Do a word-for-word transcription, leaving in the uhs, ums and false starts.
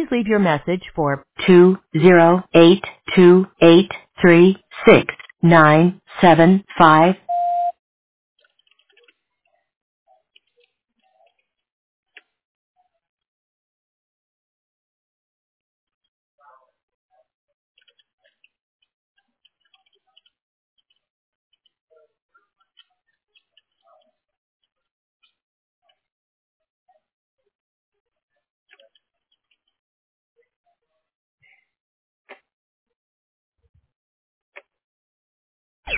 leave your message for two zero eight two eight three six nine seven five.